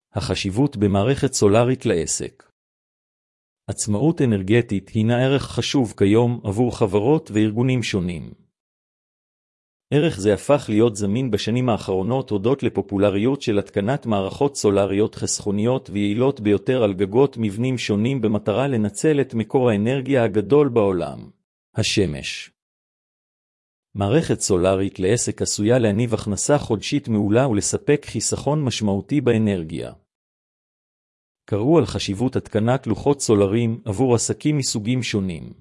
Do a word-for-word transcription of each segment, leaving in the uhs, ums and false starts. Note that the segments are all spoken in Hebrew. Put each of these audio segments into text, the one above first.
החשיבות במערכת סולרית לעסק. עצמאות אנרגטית הינה ערך חשוב כיום עבור חברות וארגונים שונים. ערך זה הפך להיות זמין בשנים האחרונות הודות לפופולריות של התקנת מערכות סולריות חסכוניות ויעילות ביותר על גגות מבנים שונים במטרה לנצל את מקור האנרגיה הגדול בעולם, השמש. מערכת סולרית לעסק עשויה להניב הכנסה חודשית מעולה ולספק חיסכון משמעותי באנרגיה. קראו על חשיבות התקנת לוחות סולריים עבור עסקים מסוגים שונים.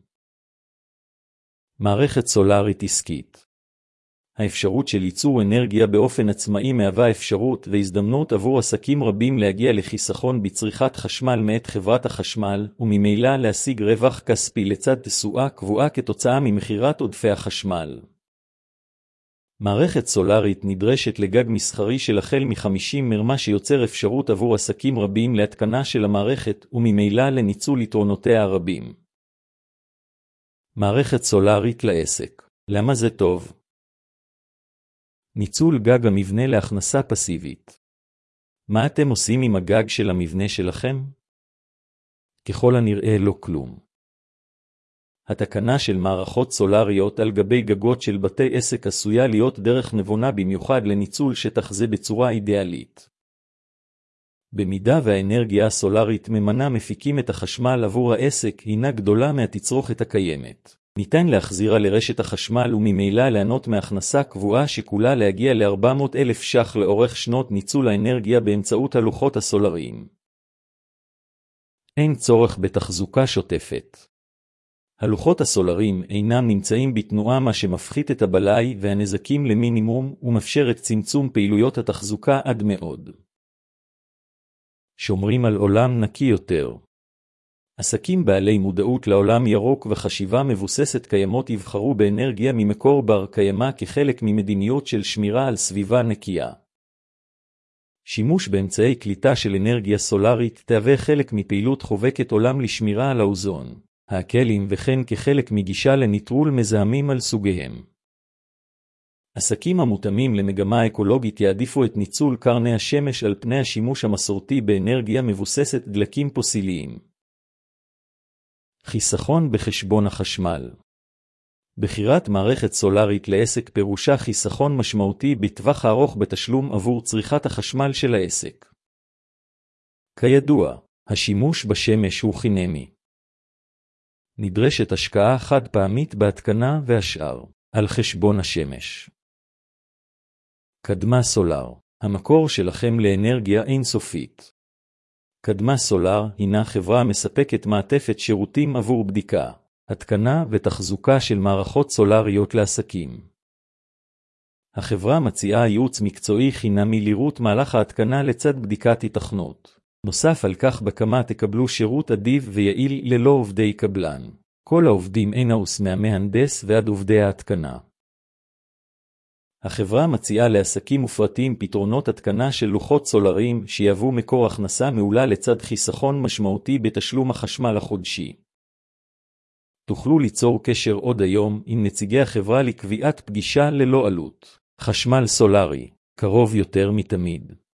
מערכת סולרית עסקית. האפשרות של ייצור אנרגיה באופן עצמאי מהווה אפשרות והזדמנות עבור עסקים רבים להגיע לחיסכון בצריכת חשמל מאת חברת החשמל, וממילא להשיג רווח כספי לצד תשואה קבועה כתוצאה ממכירת עודפי החשמל. מערכת סולרית נדרשת לגג מסחרי של החל מ-חמישים מרמה שיוצר אפשרות עבור עסקים רבים להתקנה של המערכת וממילא לניצול יתרונותיה הרבים. מערכת סולרית לעסק. למה זה טוב? ניצול גג המבנה להכנסה פסיבית. מה אתם עושים עם הגג של המבנה שלכם? ככל הנראה לא כלום. התקנה של מערכות סולריות על גבי גגות של בתי עסק עשויה להיות דרך נבונה במיוחד לניצול שטח זה בצורה אידיאלית. במידה והאנרגיה הסולרית ממנה מפיקים את החשמל עבור העסק הינה גדולה מהתצרוכת הקיימת. ניתן להחזירה לרשת החשמל וממילא ליהנות מהכנסה קבועה שכולה להגיע ל-ארבע מאות אלף ש"ח לאורך שנות ניצול האנרגיה באמצעות הלוחות הסולריים. אין צורך בתחזוקה שוטפת. הלוחות הסולריים אינם נמצאים בתנועה מה שמפחית את הבלאי והנזקים למינימום ומאפשר את צמצום פעילויות התחזוקה עד מאוד. שומרים על עולם נקי יותר. עסקים בעלי מודעות לעולם ירוק וחשיבה מבוססת קיימות יבחרו באנרגיה ממקור בר קיימא כחלק ממדיניות של שמירה על סביבה נקייה. שימוש באמצעי קליטה של אנרגיה סולרית תהווה חלק מפעילות חובקת עולם לשמירה על האוזון, האקלים וכן כחלק מגישה לניטרול מזהמים על סוגיהם. עסקים המותאמים למגמה אקולוגית יעדיפו את ניצול קרני השמש על פני השימוש המסורתי באנרגיה מבוססת דלקים פוסיליים. חיסכון בחשבון החשמל. בחירת מערכת סולרית לעסק פירושה חיסכון משמעותי בטווח הארוך בתשלום עבור צריכת החשמל של העסק. כידוע, השימוש בשמש הוא חינמי. נדרשת השקעה חד פעמית בהתקנה והשאר על חשבון השמש. קדמה סולר, המקור שלכם לאנרגיה אינסופית. קדמה סולר הינה חברה מספקת מעטפת שירותים עבור בדיקה, התקנה ותחזוקה של מערכות סולריות לעסקים. החברה מציעה ייעוץ מקצועי חינמי לראות מהלך ההתקנה לצד בדיקת היתכנות. נוסף על כך בקמה תקבלו שירות אדיב ויעיל ללא עובדי קבלן. כל העובדים אין-האוס מהמהנדס ועד עובדי ההתקנה. החברה מציעה לעסקים ופרטיים פתרונות התקנה של לוחות סולריים שיהוו מקור הכנסה מעולה לצד חיסכון משמעותי בתשלום החשמל החודשי. תוכלו ליצור קשר עוד היום עם נציגי החברה לקביעת פגישה ללא עלות. חשמל סולרי, קרוב יותר מתמיד.